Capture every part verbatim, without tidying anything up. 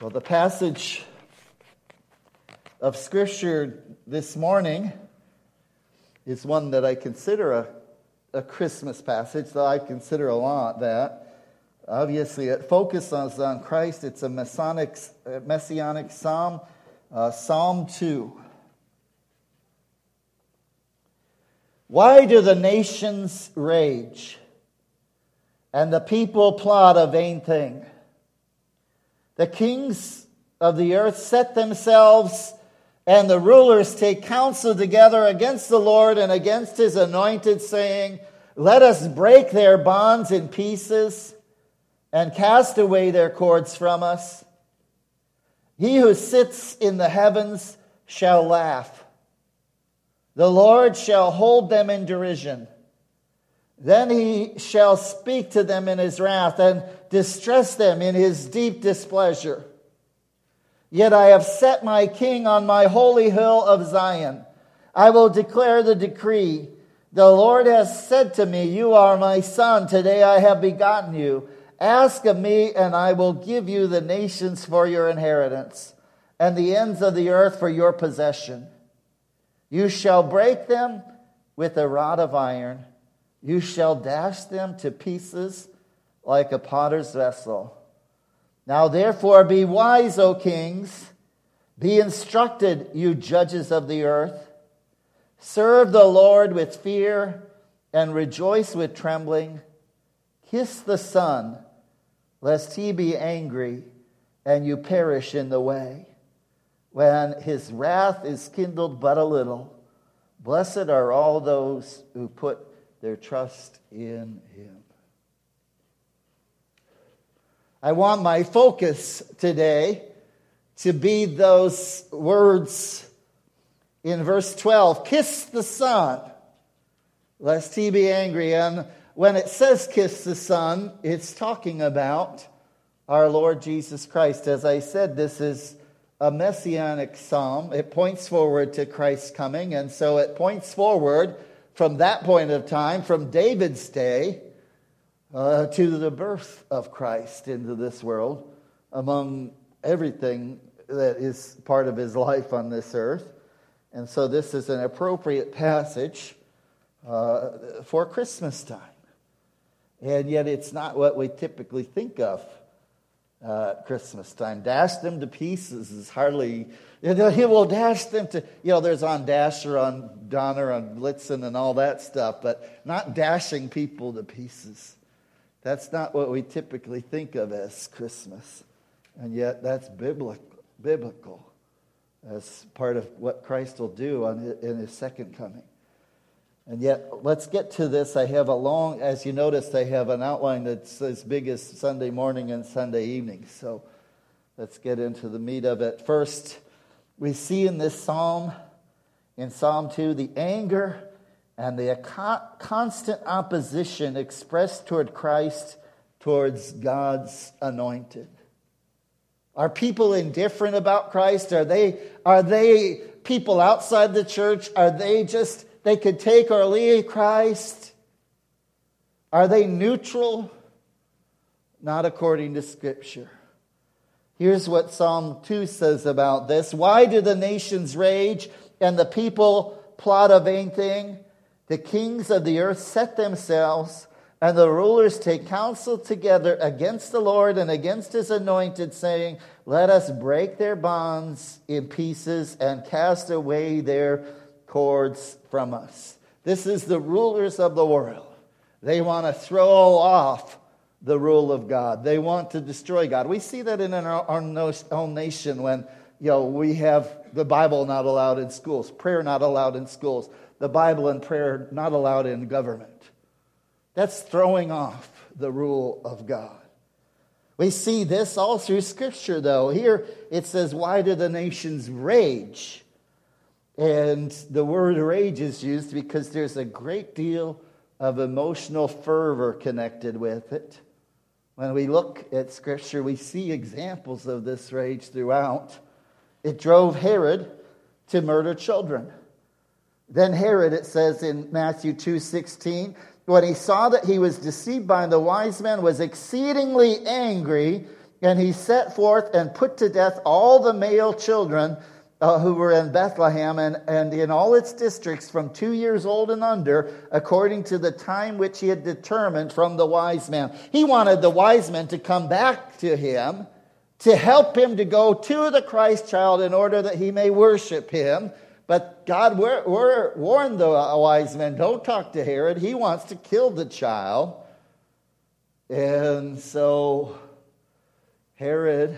Well, the passage of Scripture this morning is one that I consider a, a Christmas passage, though I consider a lot that. Obviously, it focuses on Christ. It's a messianic, messianic psalm, uh, Psalm two. Why do the nations rage, and the people plot a vain thing? The kings of the earth set themselves, and the rulers take counsel together against the Lord and against his anointed, saying, let us break their bonds in pieces and cast away their cords from us. He who sits in the heavens shall laugh. The Lord shall hold them in derision. Then he shall speak to them in his wrath and distress them in his deep displeasure. Yet I have set my king on my holy hill of Zion. I will declare the decree. The Lord has said to me, you are my son. Today I have begotten you. Ask of me, and I will give you the nations for your inheritance, and the ends of the earth for your possession. You shall break them with a rod of iron. You shall dash them to pieces like a potter's vessel. Now therefore be wise, O kings. Be instructed, you judges of the earth. Serve the Lord with fear and rejoice with trembling. Kiss the Son, lest he be angry and you perish in the way, when his wrath is kindled but a little. Blessed are all those who put their trust in him. I want my focus today to be those words in verse twelve. Kiss the Son, lest he be angry. And when it says kiss the Son, it's talking about our Lord Jesus Christ. As I said, this is a messianic psalm. It points forward to Christ's coming, and so it points forward from that point of time, from David's day, uh, to the birth of Christ into this world, among everything that is part of his life on this earth. And so this is an appropriate passage uh, for Christmas time. And yet it's not what we typically think of uh, Christmas time. Dash them to pieces is hardly... You know, he will dash them to, you know, there's on Dasher, on Donner, on Blitzen and all that stuff, but not dashing people to pieces. That's not what we typically think of as Christmas. And yet that's biblical, biblical as part of what Christ will do on his, in his second coming. And yet, let's get to this. I have a long, as you noticed, I have an outline that's as big as Sunday morning and Sunday evening. So let's get into the meat of it. First, we see in this psalm, in Psalm two, the anger and the constant opposition expressed toward Christ, towards God's anointed. Are people indifferent about Christ? Are they, are they people outside the church? Are they just, they could take or leave Christ? Are they neutral? Not according to Scripture. Here's what Psalm two says about this. Why do the nations rage and the people plot a vain thing? The kings of the earth set themselves, and the rulers take counsel together against the Lord and against his anointed, saying, let us break their bonds in pieces and cast away their cords from us. This is the rulers of the world. They want to throw off the rule of God. They want to destroy God. We see that in our own nation when, you know, we have the Bible not allowed in schools, prayer not allowed in schools, the Bible and prayer not allowed in government. That's throwing off the rule of God. We see this all through Scripture, though. Here it says, why do the nations rage? And the word rage is used because there's a great deal of emotional fervor connected with it. When we look at Scripture, we see examples of this rage throughout. It drove Herod to murder children. Then Herod, it says in Matthew two sixteen, when he saw that he was deceived by the wise men, was exceedingly angry And he set forth and put to death all the male children uh, who were in Bethlehem and, and in all its districts from two years old and under, according to the time which he had determined from the wise men. He wanted the wise men to come back to him, to help him to go to the Christ child in order that he may worship him. But God we're, we're warned the wise men, don't talk to Herod. He wants to kill the child. And so Herod,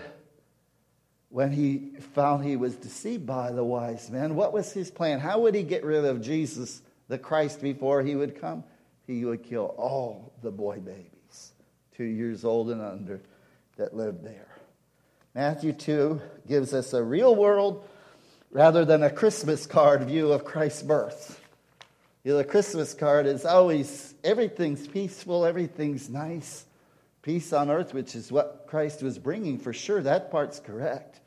when he found he was deceived by the wise men, what was his plan? How would he get rid of Jesus, the Christ, before he would come? He would kill all the boy babies, two years old and under, that lived there. Matthew two gives us a real world rather than a Christmas card view of Christ's birth. You know, the Christmas card is always, everything's peaceful, everything's nice. Peace on earth, which is what Christ was bringing, for sure. That part's correct.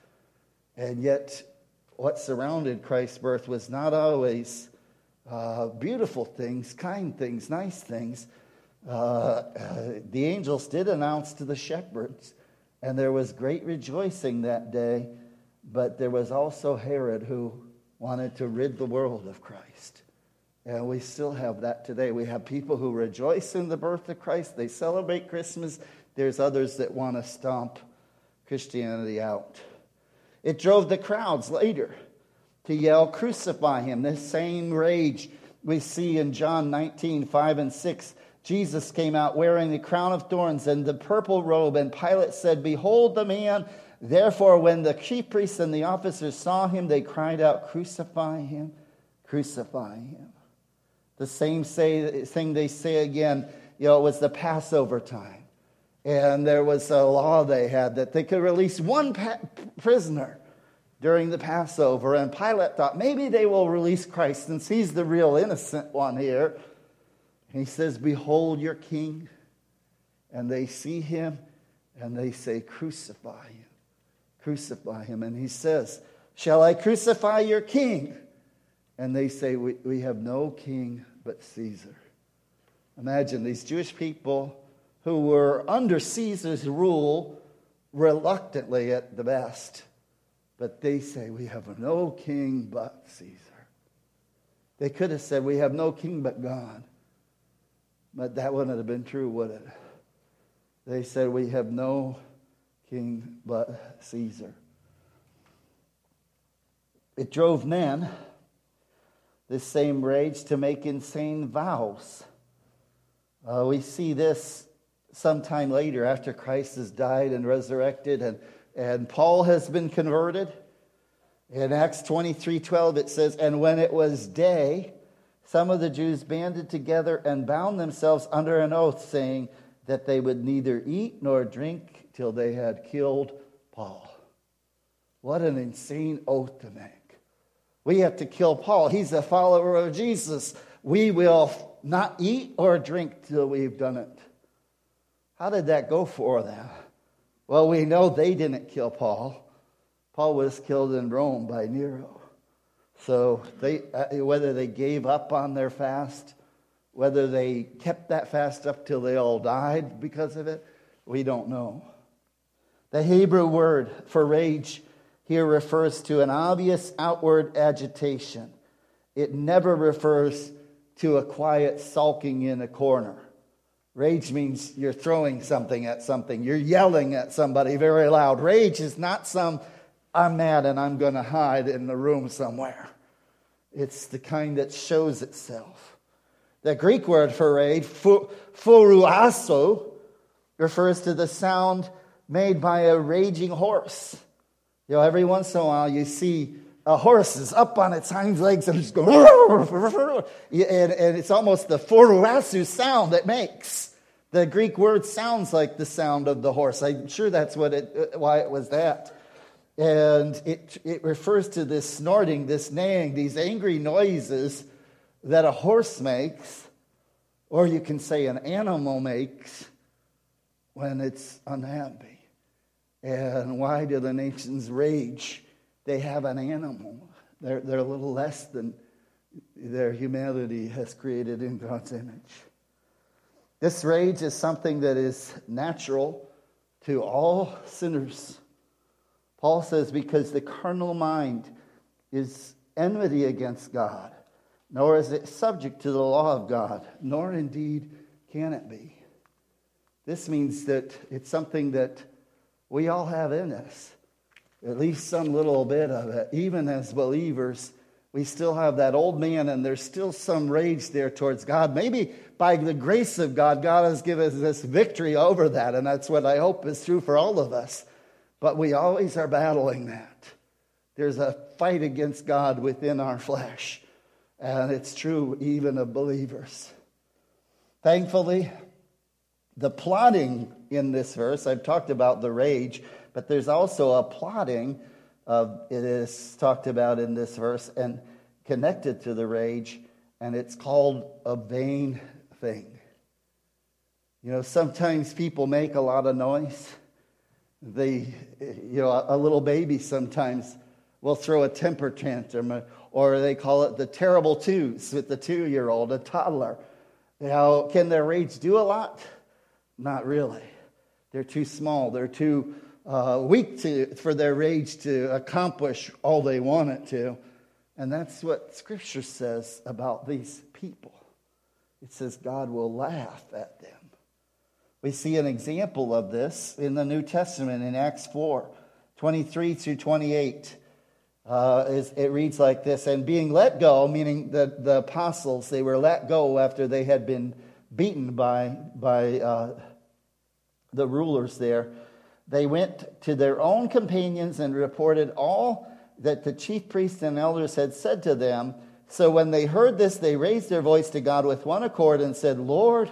And yet, what surrounded Christ's birth was not always uh, beautiful things, kind things, nice things. Uh, uh, the angels did announce to the shepherds, and there was great rejoicing that day, but there was also Herod who wanted to rid the world of Christ. And we still have that today. We have people who rejoice in the birth of Christ. They celebrate Christmas. There's others that want to stomp Christianity out. It drove the crowds later to yell, "Crucify him." This same rage we see in John nineteen, five and six. Jesus came out wearing the crown of thorns and the purple robe, and Pilate said, "Behold the man." Therefore, when the chief priests and the officers saw him, they cried out, "Crucify him, crucify him." The same say, thing they say again, you know, it was the Passover time. And there was a law they had that they could release one pa- prisoner during the Passover. And Pilate thought, maybe they will release Christ since he's the real innocent one here. And he says, "Behold your king." And they see him and they say, "Crucify him, crucify him." And he says, "Shall I crucify your king?" And they say, we, we have no king but Caesar. Imagine these Jewish people who were under Caesar's rule, reluctantly at the best. But they say, we have no king but Caesar. They could have said, we have no king but God. But that wouldn't have been true, would it? They said, we have no king but Caesar. It drove men, this same rage, to make insane vows. Uh, we see this sometime later after Christ has died and resurrected, and, and Paul has been converted. In Acts twenty-three twelve it says, "And when it was day, some of the Jews banded together and bound themselves under an oath, saying that they would neither eat nor drink till they had killed Paul." What an insane oath to make. We have to kill Paul. He's a follower of Jesus. We will not eat or drink till we've done it. How did that go for them? Well, we know they didn't kill Paul. Paul was killed in Rome by Nero. So they, whether they gave up on their fast, whether they kept that fast up till they all died because of it, we don't know. The Hebrew word for rage here refers to an obvious outward agitation. It never refers to a quiet sulking in a corner. Rage means you're throwing something at something. You're yelling at somebody very loud. Rage is not some, I'm mad and I'm going to hide in the room somewhere. It's the kind that shows itself. The Greek word for rage, phoruasso, refers to the sound made by a raging horse. You know, every once in a while you see a horse is up on its hind legs and it's going, and, and it's almost the phoruasso sound it makes. The Greek word sounds like the sound of the horse. I'm sure that's what it, why it was that. And it, it refers to this snorting, this neighing, these angry noises that a horse makes, or you can say an animal makes when it's unhappy. And why do the nations rage? They have an animal. They're, they're a little less than their humanity has created in God's image. This rage is something that is natural to all sinners. Paul says, because the carnal mind is enmity against God, nor is it subject to the law of God, nor indeed can it be. This means that it's something that we all have in us, at least some little bit of it. Even as believers, we still have that old man, and there's still some rage there towards God. Maybe by the grace of God, God has given us victory over that, and that's what I hope is true for all of us. But we always are battling that. There's a fight against God within our flesh, and it's true even of believers. Thankfully, the plotting in this verse, I've talked about the rage, but there's also a plotting of it is talked about in this verse and connected to the rage, and it's called a vain thing. You know, sometimes people make a lot of noise. They, you know, a little baby sometimes will throw a temper tantrum, or they call it the terrible twos with the two-year-old, a toddler. Now, can their rage do a lot? Not really. They're too small. They're too uh, weak to, for their rage to accomplish all they want it to. And that's what Scripture says about these people. It says God will laugh at them. We see an example of this in the New Testament in Acts four, twenty-three through twenty-eight. Uh, is, it reads like this, and being let go, meaning the, the apostles, they were let go after they had been beaten by, by uh, the rulers there. They went to their own companions and reported all that the chief priests and elders had said to them. So when they heard this, they raised their voice to God with one accord and said, Lord,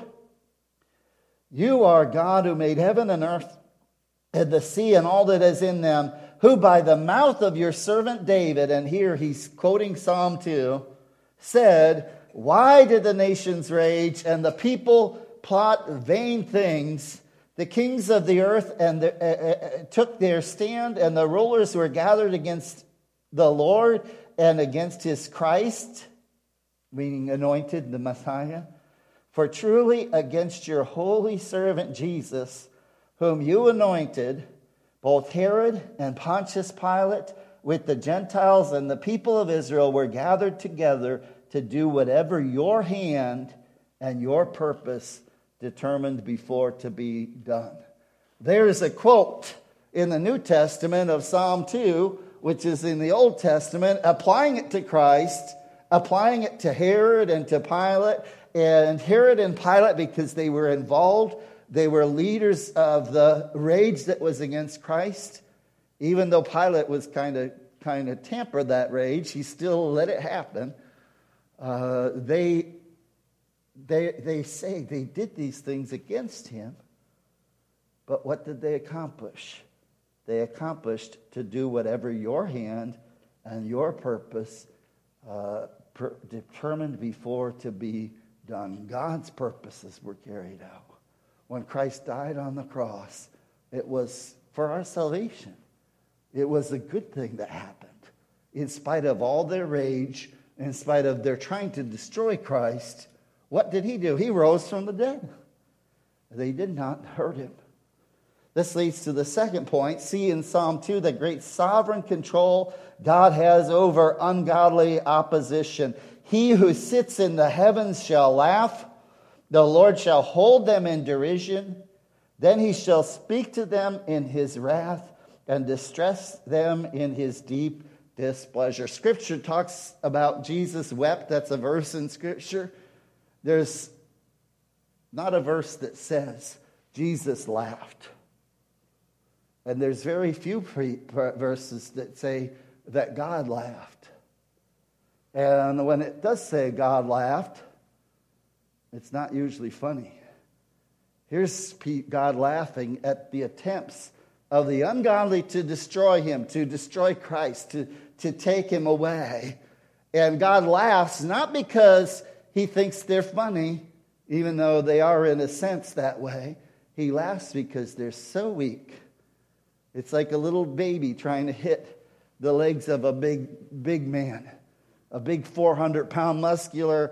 you are God who made heaven and earth and the sea and all that is in them, who by the mouth of your servant David, and here he's quoting Psalm two, said, why did the nations rage and the people plot vain things? The kings of the earth and the, uh, uh, took their stand, and the rulers were gathered against the Lord and against his Christ, meaning anointed, the Messiah. For truly against your holy servant Jesus, whom you anointed, both Herod and Pontius Pilate with the Gentiles and the people of Israel were gathered together to do whatever your hand and your purpose determined before to be done. There's a quote in the New Testament of Psalm two, which is in the Old Testament, applying it to Christ, applying it to Herod and to Pilate. And Herod and Pilate, because they were involved, they were leaders of the rage that was against Christ. Even though Pilate was kind of kind of tempered that rage, he still let it happen. Uh, they, they, they say they did these things against him, but what did they accomplish? They accomplished to do whatever your hand and your purpose uh, per- determined before to be done. God's purposes were carried out. When Christ died on the cross, it was for our salvation. It was a good thing that happened. In spite of all their rage, in spite of their trying to destroy Christ, what did he do? He rose from the dead. They did not hurt him. This leads to the second point. See in Psalm two the great sovereign control God has over ungodly opposition. He who sits in the heavens shall laugh. The Lord shall hold them in derision. Then he shall speak to them in his wrath and distress them in his deep displeasure. Scripture talks about Jesus wept. That's a verse in Scripture. There's not a verse that says Jesus laughed. And there's very few pre- verses that say that God laughed. And when it does say God laughed, it's not usually funny. Here's God laughing at the attempts of the ungodly to destroy him, to destroy Christ, to, to take him away. And God laughs not because he thinks they're funny, even though they are in a sense that way. He laughs because they're so weak. It's like a little baby trying to hit the legs of a big, big man. A big four hundred pound muscular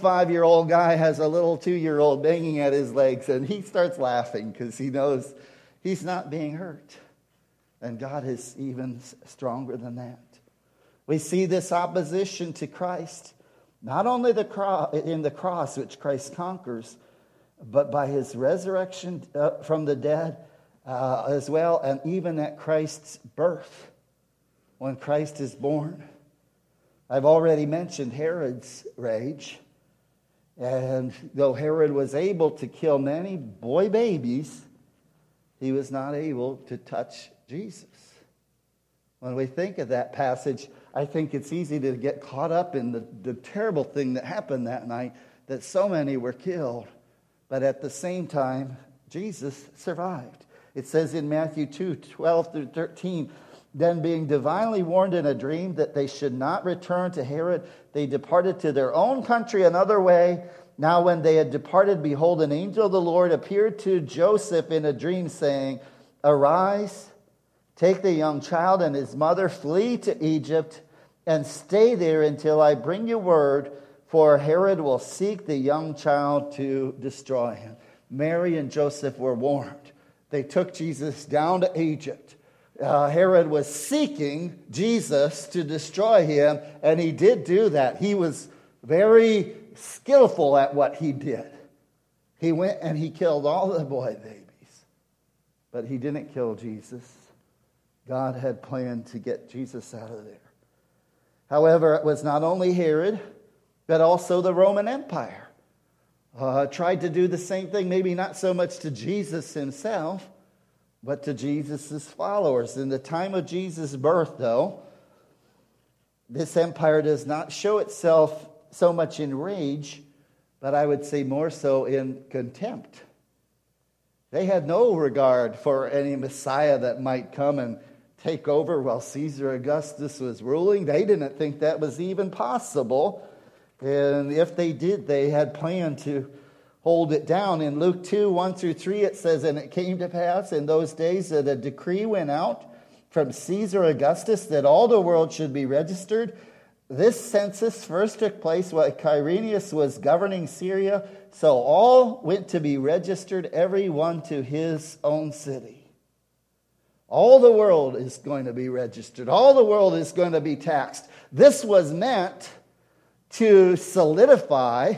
twenty-five-year-old guy has a little two-year-old banging at his legs, and he starts laughing because he knows He's not being hurt. And God is even stronger than that. We see this opposition to Christ, not only the cross, in the cross, which Christ conquers, but by his resurrection uh, from the dead uh, as well, and even at Christ's birth, when Christ is born. I've already mentioned Herod's rage. And though Herod was able to kill many boy babies, he was not able to touch Jesus. When we think of that passage, I think it's easy to get caught up in the, the terrible thing that happened that night, that so many were killed. But at the same time, Jesus survived. It says in Matthew two, twelve through thirteen, then being divinely warned in a dream that they should not return to Herod, they departed to their own country another way. Now when they had departed, behold, an angel of the Lord appeared to Joseph in a dream, saying, arise, take the young child and his mother, flee to Egypt, and stay there until I bring you word, for Herod will seek the young child to destroy him. Mary and Joseph were warned. They took Jesus down to Egypt. Uh, Herod was seeking Jesus to destroy him, and he did do that. He was very skillful at what he did. He went and he killed all the boy babies, but he didn't kill Jesus. God had planned to get Jesus out of there. However, it was not only Herod, but also the Roman Empire. Uh, tried to do the same thing, maybe not so much to Jesus himself, but to Jesus' followers. In the time of Jesus' birth, though, this empire does not show itself so much in rage, but I would say more so in contempt. They had no regard for any Messiah that might come and take over while Caesar Augustus was ruling. They didn't think that was even possible. And if they did, they had planned to hold it down. In Luke two, one through three, it says, and it came to pass in those days that a decree went out from Caesar Augustus that all the world should be registered. This census first took place while Quirinius was governing Syria. So all went to be registered, every one to his own city. All the world is going to be registered. All the world is going to be taxed. This was meant to solidify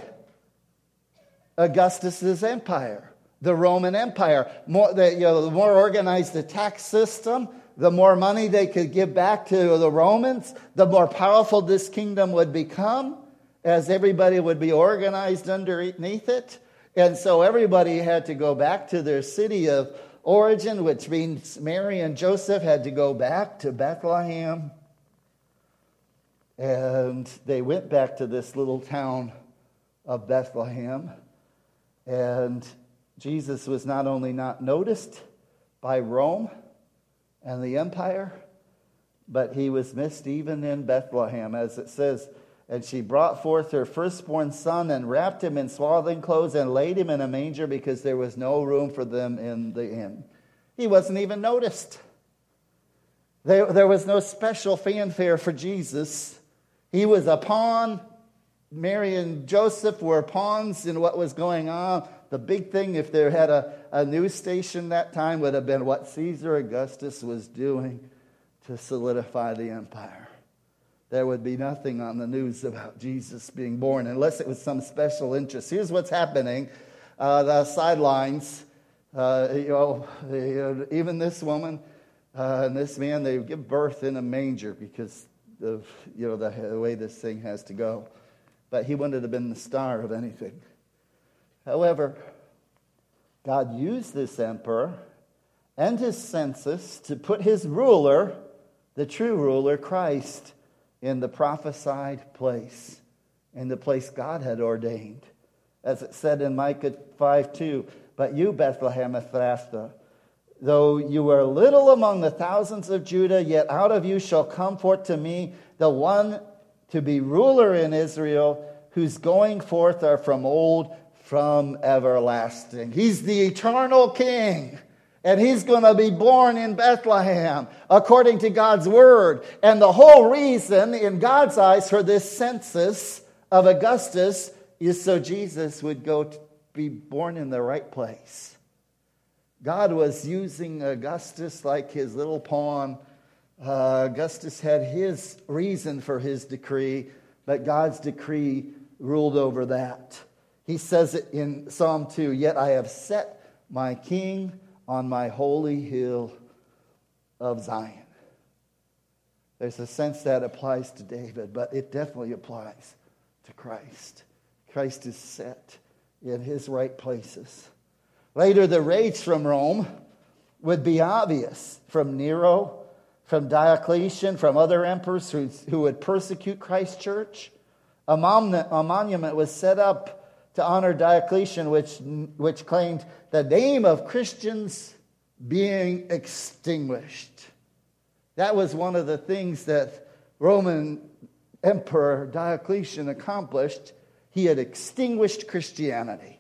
Augustus's empire, the Roman Empire. More, the, you know, the more organized the tax system, the more money they could give back to the Romans, the more powerful this kingdom would become, as everybody would be organized underneath it. And so everybody had to go back to their city of origin, which means Mary and Joseph had to go back to Bethlehem. And they went back to this little town of Bethlehem. And Jesus was not only not noticed by Rome and the empire, but he was missed even in Bethlehem, as it says, and she brought forth her firstborn son and wrapped him in swaddling clothes and laid him in a manger because there was no room for them in the inn. He wasn't even noticed. There, there was no special fanfare for Jesus. He was a pawn. Mary and Joseph were pawns in what was going on. The big thing, if there had a, a news station that time, would have been what Caesar Augustus was doing to solidify the empire. There would be nothing on the news about Jesus being born unless it was some special interest. Here's what's happening. Uh, the sidelines, uh, you know, the, uh, even this woman uh, and this man, they give birth in a manger because of, you know, the, the way this thing has to go. But he wouldn't have been the star of anything. However, God used this emperor and his census to put his ruler, the true ruler, Christ, in the prophesied place, in the place God had ordained. As it said in Micah five two, but you, Bethlehem Ephrathah, though you are little among the thousands of Judah, yet out of you shall come forth to me the one to be ruler in Israel, whose going forth are from old, from everlasting. He's the eternal king. And he's going to be born in Bethlehem according to God's word. And the whole reason in God's eyes for this census of Augustus is so Jesus would go to be born in the right place. God was using Augustus like his little pawn. Uh, Augustus had his reason for his decree, but God's decree ruled over that. He says it in Psalm two, "Yet I have set my king on my holy hill of Zion." There's a sense that applies to David, but it definitely applies to Christ. Christ is set in his right places. Later, the rage from Rome would be obvious. From Nero, from Diocletian, from other emperors who, who would persecute Christ's church. A monument, a monument was set up to honor Diocletian, which, which claimed the name of Christians being extinguished. That was one of the things that Roman Emperor Diocletian accomplished. He had extinguished Christianity.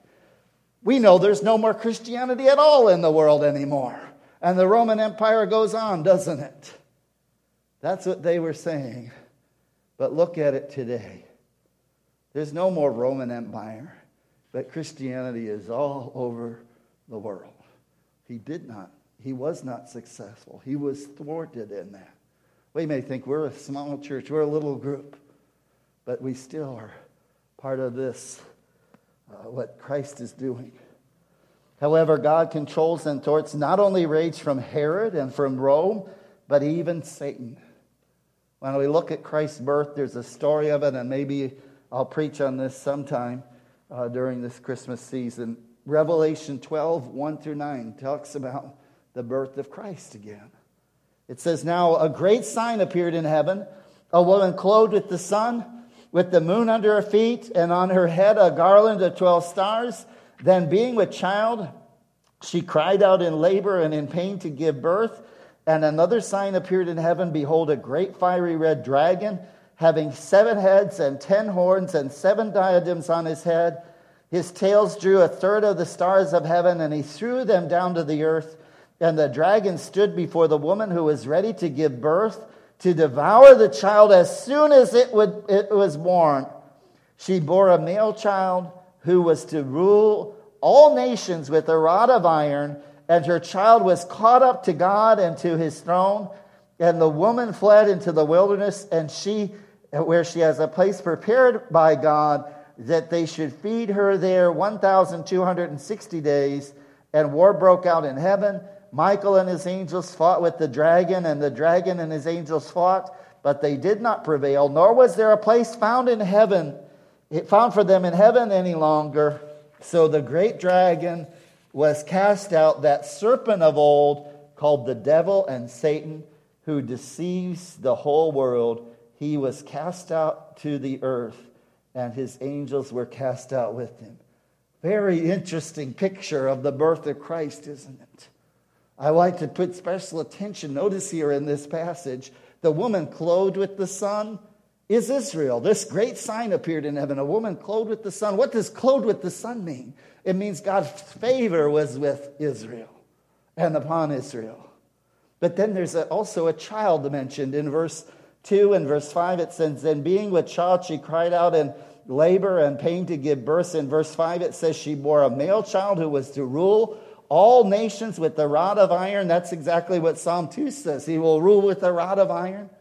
We know there's no more Christianity at all in the world anymore. And the Roman Empire goes on, doesn't it? That's what they were saying. But look at it today. There's no more Roman Empire, but Christianity is all over the world. He did not. He was not successful. He was thwarted in that. We may think we're a small church, we're a little group, but we still are part of this, uh, what Christ is doing. However, God controls and thwarts not only rage from Herod and from Rome, but even Satan. When we look at Christ's birth, there's a story of it, and maybe I'll preach on this sometime uh, during this Christmas season. Revelation twelve, one through nine talks about the birth of Christ again. It says, "Now a great sign appeared in heaven, a woman clothed with the sun, with the moon under her feet, and on her head a garland of twelve stars. Then being with child, she cried out in labor and in pain to give birth. And another sign appeared in heaven, behold, a great fiery red dragon, having seven heads and ten horns and seven diadems on his head. His tails drew a third of the stars of heaven, and he threw them down to the earth. And the dragon stood before the woman who was ready to give birth, to devour the child as soon as it, would, it was born. She bore a male child who was to rule all nations with a rod of iron, and her child was caught up to God and to his throne. And the woman fled into the wilderness, and she, where she has a place prepared by God, that they should feed her there one thousand two hundred sixty days. And war broke out in heaven. Michael and his angels fought with the dragon, and the dragon and his angels fought, but they did not prevail, nor was there a place found in heaven, it found for them in heaven any longer. So the great dragon was cast out, that serpent of old, called the devil and Satan, who deceives the whole world. He was cast out to the earth, and his angels were cast out with him. Very interesting picture of the birth of Christ, isn't it? I like to put special attention. Notice here in this passage, the woman clothed with the sun is Israel. This great sign appeared in heaven, a woman clothed with the sun. What does clothed with the sun mean? It means God's favor was with Israel and upon Israel. But then there's a, also a child mentioned in verse two and verse five. It says, "Then being with child, she cried out in labor and pain to give birth." In verse five, it says she bore a male child who was to rule all nations with the rod of iron. That's exactly what Psalm two says. He will rule with a rod of iron.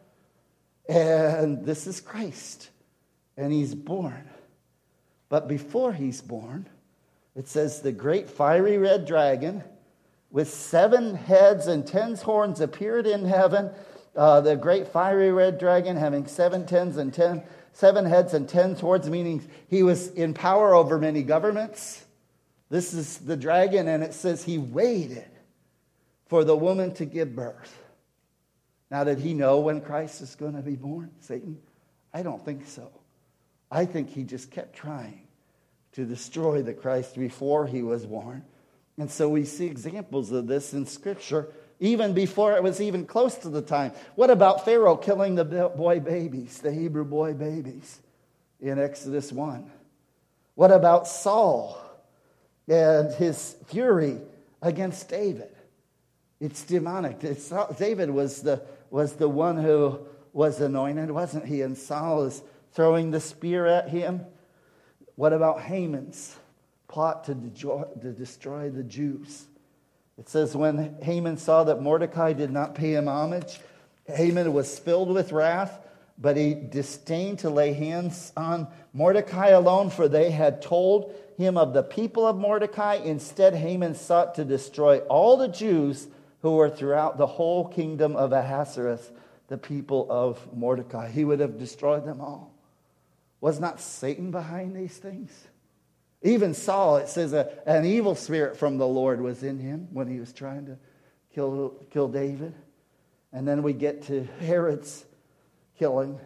And this is Christ. And he's born. But before he's born, it says the great fiery red dragon with seven heads and ten horns appeared in heaven. Uh, the great fiery red dragon having seven tens and ten, seven heads and ten horns, meaning he was in power over many governments. This is the dragon, and it says he waited for the woman to give birth. Now, did he know when Christ is going to be born, Satan? I don't think so. I think he just kept trying to destroy the Christ before he was born. And so we see examples of this in Scripture, even before it was even close to the time. What about Pharaoh killing the boy babies, the Hebrew boy babies in Exodus one? What about Saul and his fury against David? It's demonic. It's, David was the, was the one who was anointed, wasn't he? And Saul is throwing the spear at him. What about Haman's plot to destroy, to destroy the Jews? It says, when Haman saw that Mordecai did not pay him homage, Haman was filled with wrath, but he disdained to lay hands on Mordecai alone, for they had told him of the people of Mordecai. Instead, Haman sought to destroy all the Jews who were throughout the whole kingdom of Ahasuerus, the people of Mordecai. He would have destroyed them all. Was not Satan behind these things? Even Saul, it says a, an evil spirit from the Lord was in him when he was trying to kill, kill David. And then we get to Herod's killing.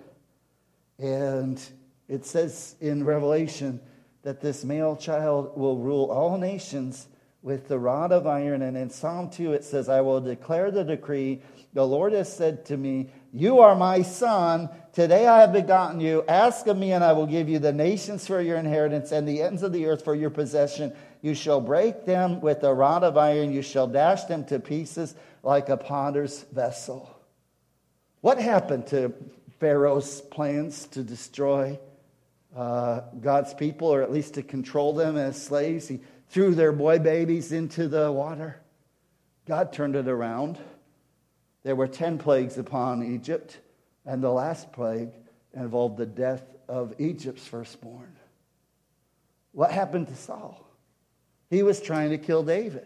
And it says in Revelation that this male child will rule all nations with the rod of iron. And in Psalm two it says, I will declare the decree. The Lord has said to me, you are my son. Today I have begotten you. Ask of me, and I will give you the nations for your inheritance and the ends of the earth for your possession. You shall break them with a rod of iron. You shall dash them to pieces like a potter's vessel. What happened to Pharaoh's plans to destroy uh, God's people, or at least to control them as slaves? He threw their boy babies into the water. God turned it around. There were ten plagues upon Egypt, and the last plague involved the death of Egypt's firstborn. What happened to Saul? He was trying to kill David.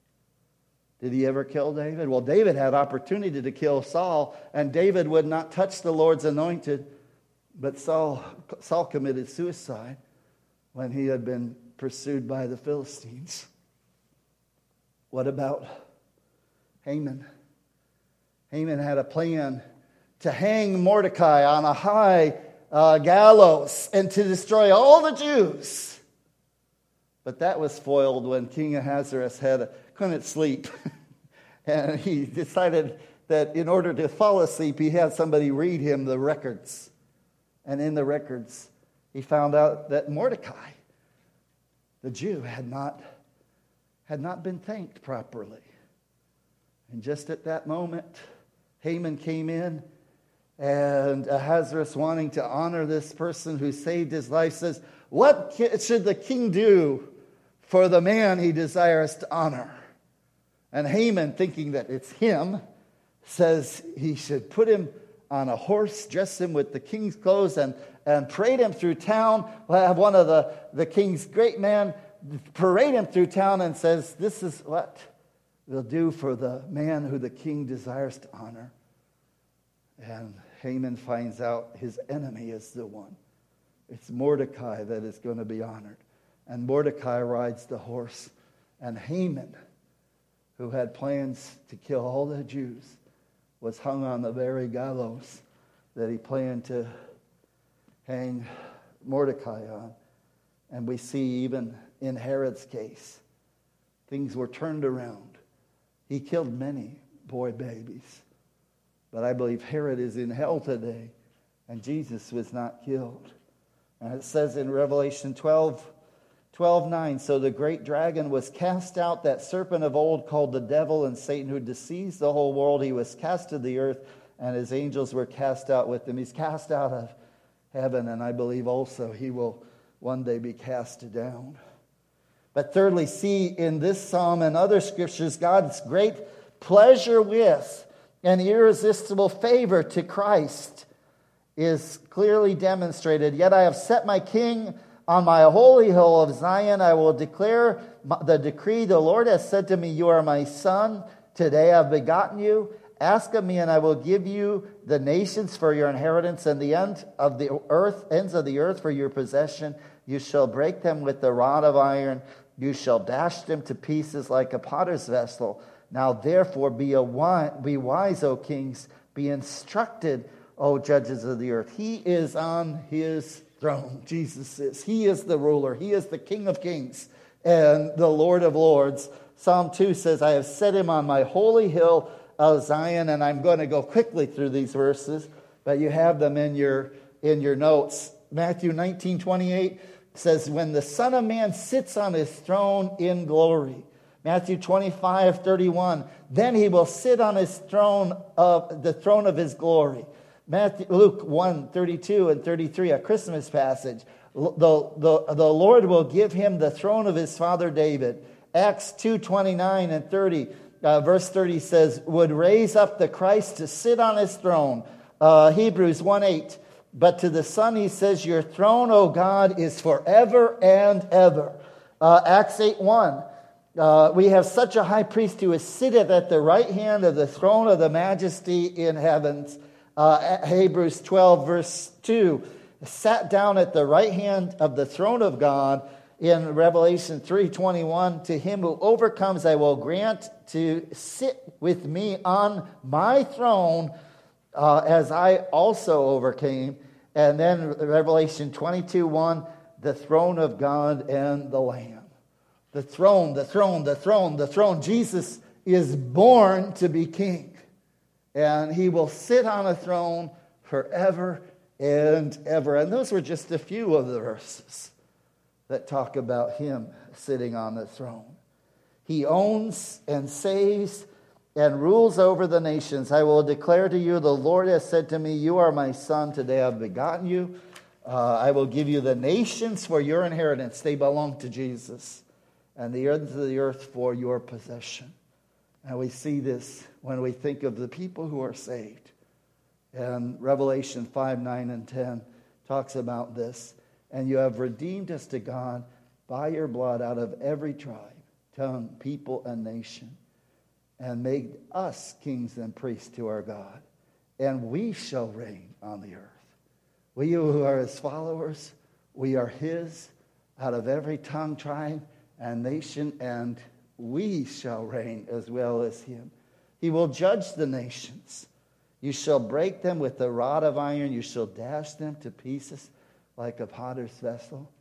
Did he ever kill David? Well, David had opportunity to kill Saul, and David would not touch the Lord's anointed. But Saul, Saul committed suicide when he had been pursued by the Philistines. What about Haman? Haman had a plan to hang Mordecai on a high uh, gallows and to destroy all the Jews. But that was foiled when King Ahasuerus had a, couldn't sleep. And he decided that in order to fall asleep, he had somebody read him the records. And in the records, he found out that Mordecai, the Jew, had not, had not been thanked properly. And just at that moment, Haman came in, and Ahasuerus, wanting to honor this person who saved his life, says, what should the king do for the man he desires to honor? And Haman, thinking that it's him, says he should put him on a horse, dress him with the king's clothes, and, and parade him through town. We'll have one of the, the king's great men parade him through town and says, this is what will do for the man who the king desires to honor. And Haman finds out his enemy is the one. It's Mordecai that is going to be honored. And Mordecai rides the horse. And Haman, who had plans to kill all the Jews, was hung on the very gallows that he planned to hang Mordecai on. And we see even in Herod's case, things were turned around. He killed many boy babies. But I believe Herod is in hell today, and Jesus was not killed. And it says in Revelation twelve, twelve nine, so the great dragon was cast out, that serpent of old called the devil and Satan, who deceives the whole world. He was cast to the earth, and his angels were cast out with him. He's cast out of heaven, and I believe also he will one day be cast down. But thirdly, see in this psalm and other scriptures God's great pleasure with and irresistible favor to Christ is clearly demonstrated. Yet I have set my king on my holy hill of Zion. I will declare the decree. The Lord has said to me, you are my son. Today I have begotten you. Ask of me, and I will give you the nations for your inheritance, and the end of the earth, ends of the earth for your possession. You shall break them with the rod of iron. You shall dash them to pieces like a potter's vessel. Now therefore be a wise, be wise, O kings. Be instructed, O judges of the earth. He is on his throne. Jesus is. He is the ruler. He is the King of kings and the Lord of lords. Psalm two says, I have set him on my holy hill of Zion. And I'm going to go quickly through these verses, but you have them in your in your notes. Matthew nineteen twenty-eight says, when the Son of Man sits on his throne in glory. Matthew twenty-five thirty-one, then he will sit on his throne of the throne of his glory. Matthew, Luke one thirty-two and thirty-three, a Christmas passage. The, the, the Lord will give him the throne of his father David, Acts two twenty-nine and thirty, uh, verse thirty says, would raise up the Christ to sit on his throne. Uh, Hebrews one eight, but to the Son he says, your throne, O God, is forever and ever. Uh, Acts eight one, uh, we have such a high priest who is seated at the right hand of the throne of the majesty in heavens. Uh, Hebrews twelve verse two, sat down at the right hand of the throne of God. In Revelation three twenty-one, to him who overcomes I will grant to sit with me on my throne uh, as I also overcame. And then Revelation twenty-two one, the throne of God and the Lamb. The throne, the throne, the throne, the throne. Jesus is born to be king. And he will sit on a throne forever and ever. And those were just a few of the verses that talk about him sitting on the throne. He owns and saves and rules over the nations. I will declare to you, the Lord has said to me, you are my son, today I have begotten you. Uh, I will give you the nations for your inheritance. They belong to Jesus. And the ends of the earth for your possession. And we see this when we think of the people who are saved. And Revelation five, nine, and ten talks about this. And you have redeemed us to God by your blood out of every tribe, tongue, people, and nation, and made us kings and priests to our God. And we shall reign on the earth. We who are his followers, we are his out of every tongue, tribe, and nation, and we shall reign as well as him. He will judge the nations. You shall break them with the rod of iron. You shall dash them to pieces like a potter's vessel.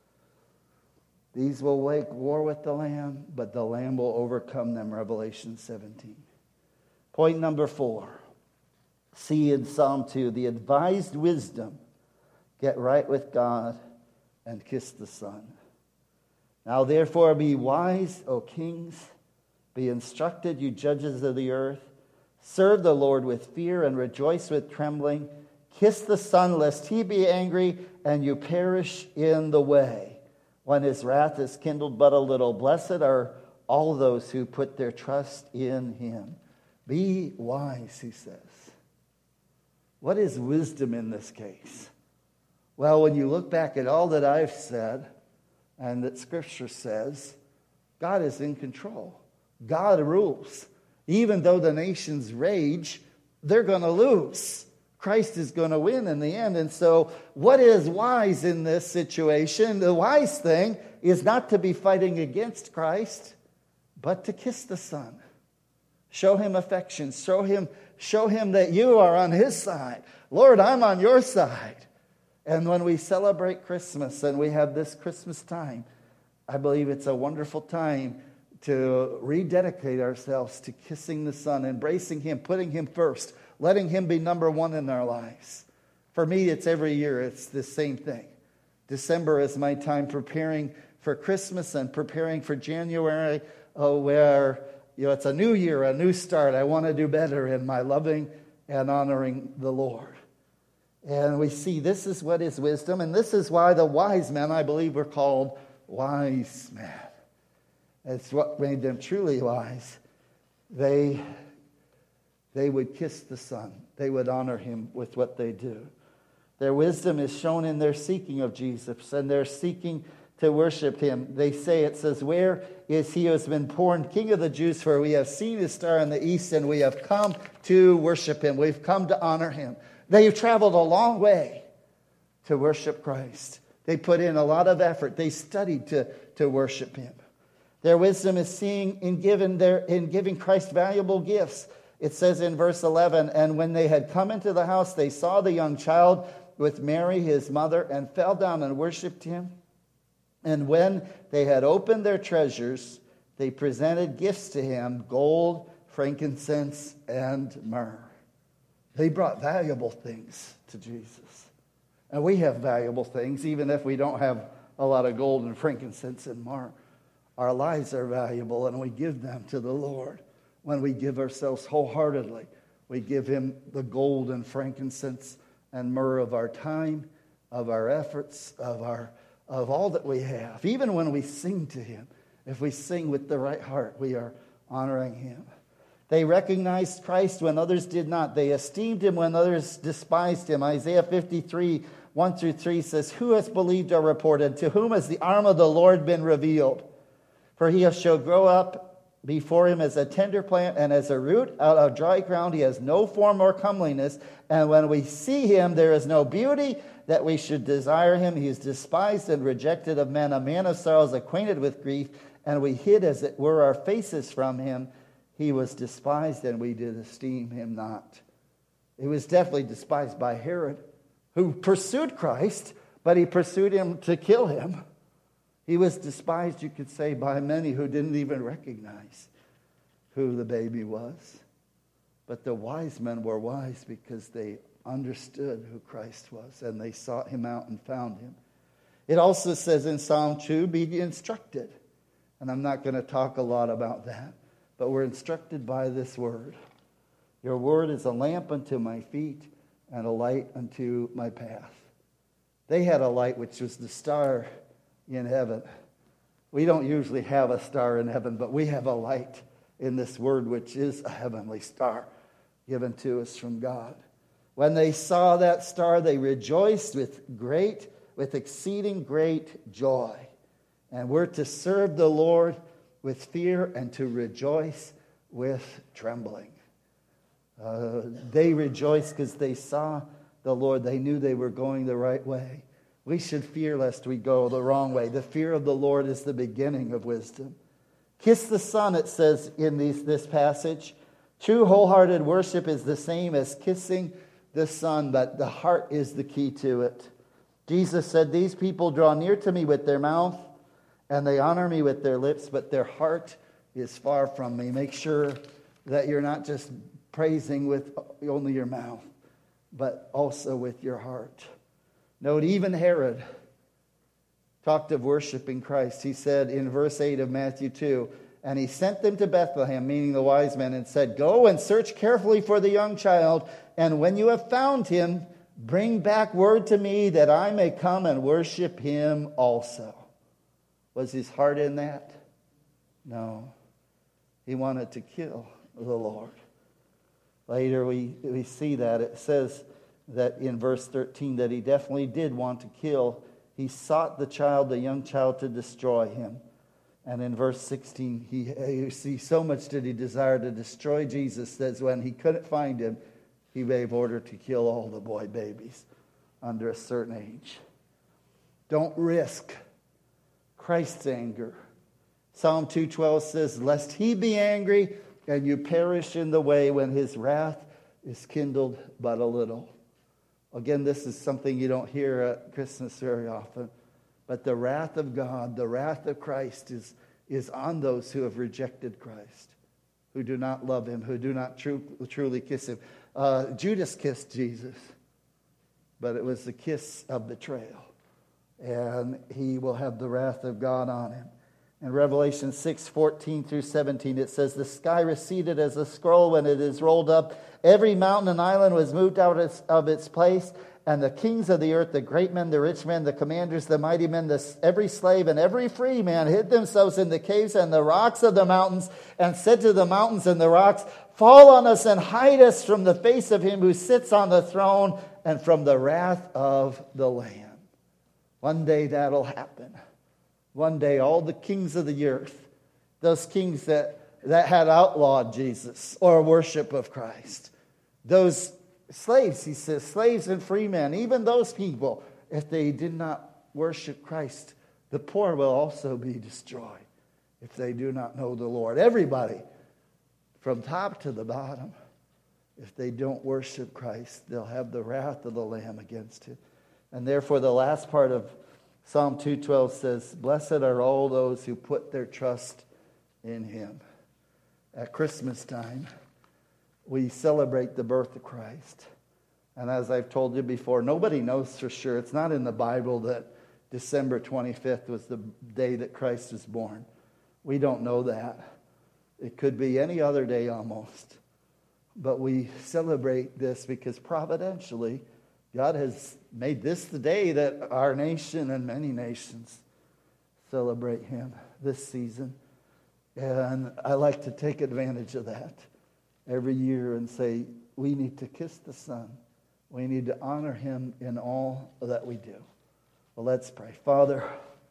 These will wage war with the Lamb, but the Lamb will overcome them, Revelation seventeen. Point number four. See in Psalm two, the advised wisdom, get right with God and kiss the Son. Now therefore be wise, O kings, be instructed, you judges of the earth. Serve the Lord with fear and rejoice with trembling. Kiss the Son, lest he be angry and you perish in the way, when his wrath is kindled but a little. Blessed are all those who put their trust in him. Be wise, he says. What is wisdom in this case? Well, when you look back at all that I've said and that Scripture says, God is in control. God rules. Even though the nations rage, they're going to lose. Christ is going to win in the end. And so what is wise in this situation? The wise thing is not to be fighting against Christ, but to kiss the Son. Show him affection. Show him, show him that you are on his side. Lord, I'm on your side. And when we celebrate Christmas and we have this Christmas time, I believe it's a wonderful time to rededicate ourselves to kissing the Son, embracing him, putting him first, letting him be number one in our lives. For me, it's every year. It's the same thing. December is my time preparing for Christmas and preparing for January, uh, where you know it's a new year, a new start. I want to do better in my loving and honoring the Lord. And we see this is what is wisdom, and this is why the wise men, I believe, were called wise men. It's what made them truly wise. They, they would kiss the Son. They would honor him with what they do. Their wisdom is shown in their seeking of Jesus, and their seeking to worship him. They say, it says, where is he who has been born King of the Jews? For we have seen his star in the east, and we have come to worship him. We've come to honor him. They've traveled a long way to worship Christ. They put in a lot of effort. They studied to, to worship him. Their wisdom is seeing in giving their in giving Christ valuable gifts. It says in verse eleven, and when they had come into the house, they saw the young child with Mary, his mother, and fell down and worshipped him. And when they had opened their treasures, they presented gifts to him, gold, frankincense, and myrrh. They brought valuable things to Jesus. And we have valuable things, even if we don't have a lot of gold and frankincense and myrrh. Our lives are valuable, and we give them to the Lord. When we give ourselves wholeheartedly, we give him the gold and frankincense and myrrh of our time, of our efforts, of our of all that we have. Even when we sing to him If we sing with the right heart, we are honoring him. They recognized Christ when others did not. They esteemed him when others despised him. Isaiah fifty-three, one through three says, "Who has believed our report, and to whom has the arm of the Lord been revealed? For he shall grow up before him as a tender plant, and as a root out of dry ground. He has no form or comeliness. And when we see him, there is no beauty that we should desire him. He is despised and rejected of men, a man of sorrows, acquainted with grief. And we hid, as it were, our faces from him. He was despised, and we did esteem him not." He was definitely despised by Herod, who pursued Christ, but he pursued him to kill him. He was despised, you could say, by many who didn't even recognize who the baby was. But the wise men were wise because they understood who Christ was, and they sought him out and found him. It also says in Psalm two, "Be instructed." And I'm not going to talk a lot about that. But we're instructed by this word. Your word is a lamp unto my feet and a light unto my path. They had a light, which was the star in heaven. We don't usually have a star in heaven, but we have a light in this word, which is a heavenly star given to us from God. When they saw that star, they rejoiced with great, with exceeding great joy. And we're to serve the Lord with fear and to rejoice with trembling. Uh, they rejoiced because they saw the Lord. They knew they were going the right way. We should fear lest we go the wrong way. The fear of the Lord is the beginning of wisdom. Kiss the Son, it says in these, this passage. True wholehearted worship is the same as kissing the Son, but the heart is the key to it. Jesus said, "These people draw near to me with their mouth, and they honor me with their lips, but their heart is far from me." Make sure that you're not just praising with only your mouth, but also with your heart. Note, even Herod talked of worshiping Christ. He said in verse eight of Matthew two, "And he sent them to Bethlehem," meaning the wise men, "and said, 'Go and search carefully for the young child, and when you have found him, bring back word to me that I may come and worship him also.'" Was his heart in that? No. He wanted to kill the Lord. Later we, we see that. It says that in verse thirteen that he definitely did want to kill. He sought the child, the young child, to destroy him. And in verse sixteen, he, you see, so much did he desire to destroy Jesus that when he couldn't find him, he gave order to kill all the boy babies under a certain age. Don't risk Christ's anger. Psalm two twelve says, "Lest he be angry and you perish in the way when his wrath is kindled but a little." Again, this is something you don't hear at Christmas very often. But the wrath of God, the wrath of Christ is, is on those who have rejected Christ, who do not love him, who do not true, truly kiss him. Uh, Judas kissed Jesus, but it was the kiss of betrayal. And he will have the wrath of God on him. In Revelation six, fourteen through seventeen, it says, "The sky receded as a scroll when it is rolled up. Every mountain and island was moved out of its place. And the kings of the earth, the great men, the rich men, the commanders, the mighty men, the, every slave and every free man hid themselves in the caves and the rocks of the mountains and said to the mountains and the rocks, 'Fall on us and hide us from the face of him who sits on the throne and from the wrath of the Lamb.'" One day that'll happen. One day all the kings of the earth, those kings that, that had outlawed Jesus or worship of Christ, those slaves, he says, slaves and free men, even those people, if they did not worship Christ, the poor will also be destroyed if they do not know the Lord. Everybody, from top to the bottom, if they don't worship Christ, they'll have the wrath of the Lamb against him. And therefore the last part of Psalm two twelve says, "Blessed are all those who put their trust in him." At Christmas time, we celebrate the birth of Christ. And as I've told you before, nobody knows for sure. It's not in the Bible that December twenty-fifth was the day that Christ was born. We don't know that. It could be any other day almost. But we celebrate this because providentially, God has made this the day that our nation and many nations celebrate him this season. And I like to take advantage of that every year and say, we need to kiss the Son. We need to honor him in all that we do. Well, let's pray. Father,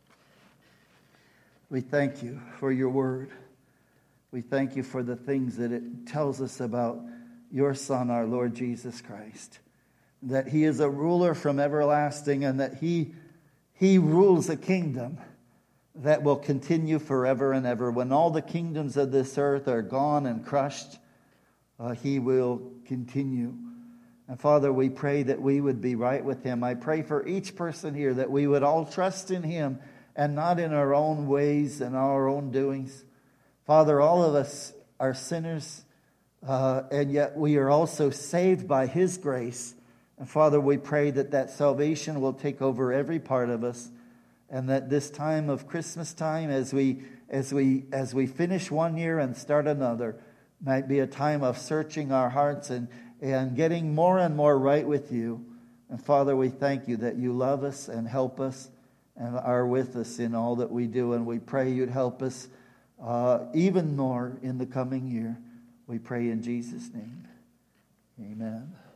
we thank you for your word. We thank you for the things that it tells us about your Son, our Lord Jesus Christ. That he is a ruler from everlasting, and that he, he rules a kingdom that will continue forever and ever. When all the kingdoms of this earth are gone and crushed, uh, he will continue. And Father, we pray that we would be right with him. I pray for each person here that we would all trust in him and not in our own ways and our own doings. Father, all of us are sinners, uh, and yet we are also saved by his grace. And Father, we pray that that salvation will take over every part of us, and that this time of Christmas time, as we as we as we finish one year and start another, might be a time of searching our hearts and and getting more and more right with you. And Father, we thank you that you love us and help us and are with us in all that we do. And we pray you'd help us uh, even more in the coming year. We pray in Jesus' name. Amen.